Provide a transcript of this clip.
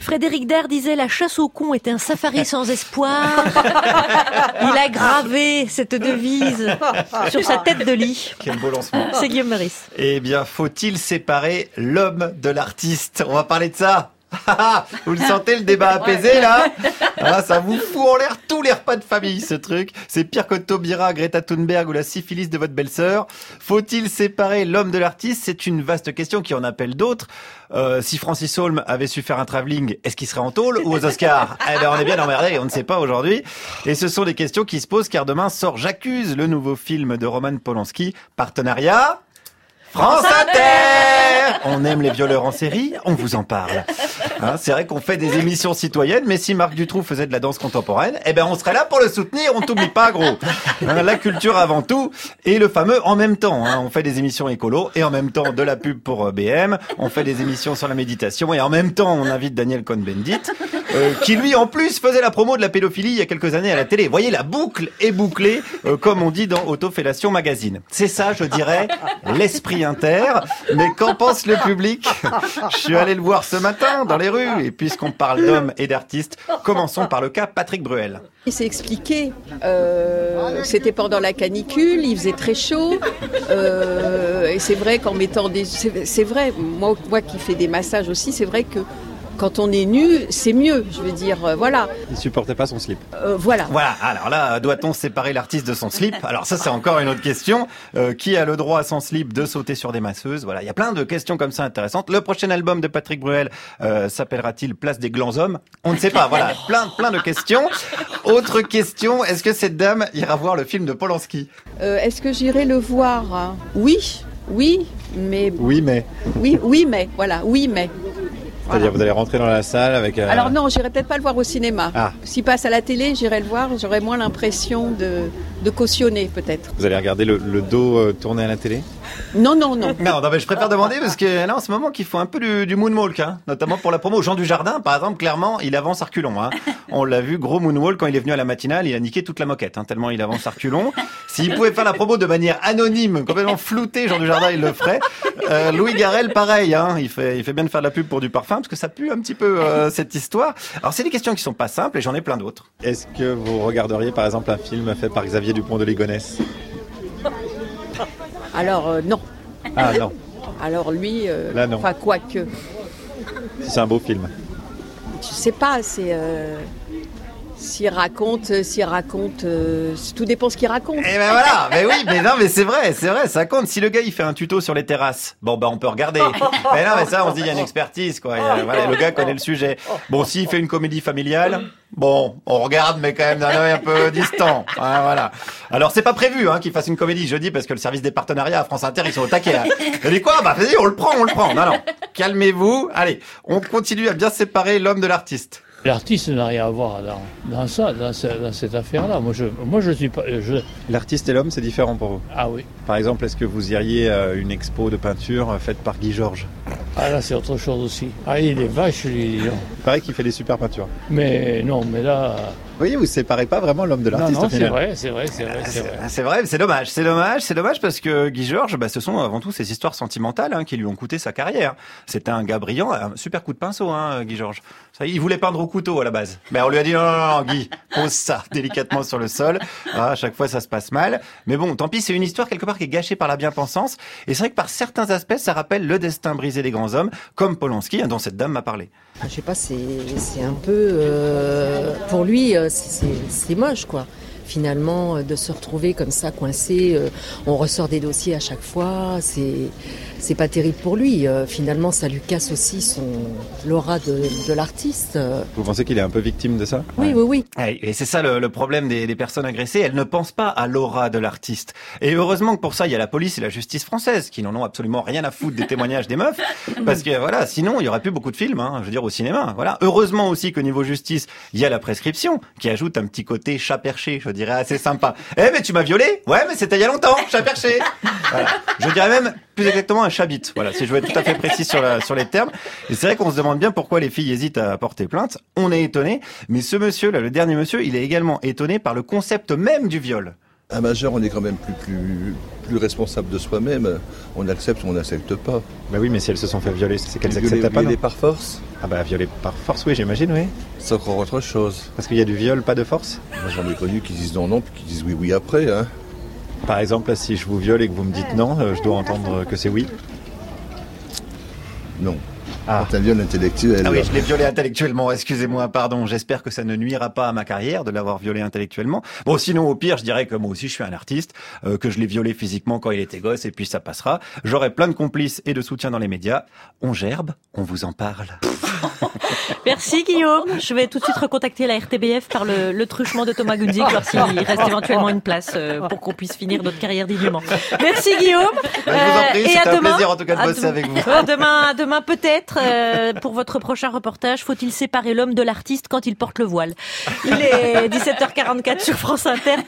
Frédéric Dard disait la chasse au con était un safari sans espoir. Il a gravé cette devise sur sa tête de lit. Quel beau lancement. C'est Guillaume Meurice. Eh bien, faut-il séparer l'homme de l'artiste? On va parler de ça. Vous le sentez, le débat apaisé là? Ça vous fout en l'air tous les repas de famille, ce truc. C'est pire que Taubira, Greta Thunberg ou la syphilis de votre belle-sœur. Faut-il séparer l'homme de l'artiste? C'est une vaste question qui en appelle d'autres. Si Francis Holm avait su faire un travelling, est-ce qu'il serait en tôle ou aux Oscars? Eh ben, on est bien emmerdé, on ne sait pas aujourd'hui. Et ce sont des questions qui se posent car demain sort J'accuse, le nouveau film de Roman Polanski. Partenariat France Inter! On aime les violeurs en série, on vous en parle. C'est vrai qu'on fait des émissions citoyennes, mais si Marc Dutroux faisait de la danse contemporaine, eh ben on serait là pour le soutenir, on t'oublie pas gros. La culture avant tout, et le fameux en même temps. On fait des émissions écolo, et en même temps de la pub pour BM, on fait des émissions sur la méditation, et en même temps on invite Daniel Cohn-Bendit, qui lui en plus faisait la promo de la pédophilie il y a quelques années à la télé. Vous voyez, la boucle est bouclée, comme on dit dans Autofellation Magazine. C'est ça, je dirais, l'esprit inter. Mais qu'en pense le public? Je suis allé le voir ce matin dans les rues. Et puisqu'on parle d'hommes et d'artistes, commençons par le cas Patrick Bruel. Il s'est expliqué, c'était pendant la canicule, il faisait très chaud, et c'est vrai qu'en mettant des... C'est vrai, moi qui fais des massages aussi, c'est vrai que quand on est nu, c'est mieux, je veux dire, voilà. Il supportait pas son slip. Voilà. Voilà, alors là, doit-on séparer l'artiste de son slip? Alors ça, c'est encore une autre question. Qui a le droit sans slip de sauter sur des masseuses? Voilà, il y a plein de questions comme ça intéressantes. Le prochain album de Patrick Bruel s'appellera-t-il Place des glands hommes? On ne sait pas, voilà, plein de questions. Autre question, est-ce que cette dame ira voir le film de Polanski? Est-ce que j'irai le voir? Oui, mais... Oui, mais... Oui, mais, voilà, oui, mais... C'est-à-dire, vous allez rentrer dans la salle avec... Alors non, j'irai peut-être pas le voir au cinéma. Ah. S'il passe à la télé, j'irai le voir, j'aurai moins l'impression de cautionner, peut-être. Vous allez regarder le dos tourné à la télé? Non. Non, mais je préfère demander parce que là, en ce moment, qu'il faut un peu du moonwalk, notamment pour la promo. Jean Dujardin, par exemple, clairement, il avance à reculons. On l'a vu, gros moonwalk, quand il est venu à la matinale, il a niqué toute la moquette, tellement il avance à reculons. S'il pouvait faire la promo de manière anonyme, complètement floutée, Jean Dujardin, il le ferait. Louis Garrel, pareil, il fait bien de faire de la pub pour du parfum, parce que ça pue un petit peu cette histoire. Alors, c'est des questions qui sont pas simples, et j'en ai plein d'autres. Est-ce que vous regarderiez, par exemple, un film fait par Xavier Dupont de Ligonnès? Alors, non. Ah non. Alors lui, là, non. Enfin, quoique. Si c'est un beau film. Je sais pas, c'est... S'il raconte, tout dépend ce qu'il raconte. Et ben voilà, mais oui, mais non, mais c'est vrai, ça compte. Si le gars il fait un tuto sur les terrasses, bon on peut regarder. Mais non, mais ça on se dit il y a une expertise quoi. Voilà, le gars connaît le sujet. Bon, s'il fait une comédie familiale, bon, on regarde mais quand même d'un œil un peu distant. Voilà. Alors c'est pas prévu qu'il fasse une comédie jeudi parce que le service des partenariats à France Inter ils sont au taquet. Il dit quoi? Bah vas-y, on le prend. Non, calmez-vous. Allez, on continue à bien séparer l'homme de l'artiste. L'artiste n'a rien à voir dans cette affaire-là. Moi, je suis pas. L'artiste et l'homme, c'est différent pour vous? Ah oui. Par exemple, est-ce que vous iriez à une expo de peinture faite par Guy Georges? Ah là, c'est autre chose aussi. Ah, il est vache, lui. Il paraît qu'il fait des super peintures. Mais non, mais là... Vous voyez, vous ne séparez pas vraiment l'homme de l'artiste au final. C'est vrai. C'est vrai, c'est dommage parce que Guy Georges, ce sont avant tout ces histoires sentimentales qui lui ont coûté sa carrière. C'était un gars brillant, un super coup de pinceau, Guy Georges. Il voulait peindre au couteau à la base. Mais on lui a dit non, Guy, pose ça délicatement sur le sol. À chaque fois, ça se passe mal. Mais bon, tant pis, c'est une histoire quelque part qui est gâchée par la bien-pensance. Et c'est vrai que par certains aspects, ça rappelle le destin brisé des grands hommes, comme Polanski, dont cette dame m'a parlé. Je sais pas, c'est un peu... pour lui, c'est moche, quoi. Finalement, de se retrouver comme ça, coincé, on ressort des dossiers à chaque fois, c'est pas terrible pour lui. Finalement, ça lui casse aussi l'aura de l'artiste. Vous pensez qu'il est un peu victime de ça? Oui. Et c'est ça le problème des personnes agressées, elles ne pensent pas à l'aura de l'artiste. Et heureusement que pour ça, il y a la police et la justice française, qui n'en ont absolument rien à foutre des témoignages des meufs, parce que voilà, sinon, il y aurait plus beaucoup de films, je veux dire, au cinéma. Voilà. Heureusement aussi qu'au niveau justice, il y a la prescription, qui ajoute un petit côté chat perché, je dirais assez sympa. Mais tu m'as violé? Ouais, mais c'était il y a longtemps, chat perché. Voilà. Je dirais même plus exactement un chabit. Voilà, si je veux être tout à fait précis sur les termes. Et c'est vrai qu'on se demande bien pourquoi les filles hésitent à porter plainte. On est étonné, mais ce monsieur là, le dernier monsieur, il est également étonné par le concept même du viol. Un majeur, on est quand même plus responsable de soi-même. On accepte ou on n'accepte pas. Bah oui, mais si elles se sont fait violer, c'est qu'elles acceptent pas, non? Violer par force, Ah bah violer par force, oui, j'imagine, oui. c'est encore autre chose. Parce qu'il y a du viol, pas de force. Moi, j'en ai connu qui disent non, puis qui disent oui après. Hein. Par exemple, si je vous viole et que vous me dites non, je dois entendre que c'est oui. Non. Ah. C'est un viol intellectuel. Ah oui, je l'ai violé intellectuellement, excusez-moi, pardon. J'espère que ça ne nuira pas à ma carrière de l'avoir violé intellectuellement. Bon, sinon, au pire, je dirais que moi aussi, je suis un artiste, que je l'ai violé physiquement quand il était gosse, et puis ça passera. J'aurai plein de complices et de soutien dans les médias. On gerbe, on vous en parle. Merci Guillaume. Je vais tout de suite recontacter la RTBF par le truchement de Thomas Gunzig, voir s'il reste éventuellement une place pour qu'on puisse finir notre carrière dignement. Merci Guillaume. Je vous en prie, Et c'était à un demain. plaisir en tout cas de bosser avec vous. Demain peut-être, pour votre prochain reportage, faut-il séparer l'homme de l'artiste quand il porte le voile? Il est 17h44 sur France Inter.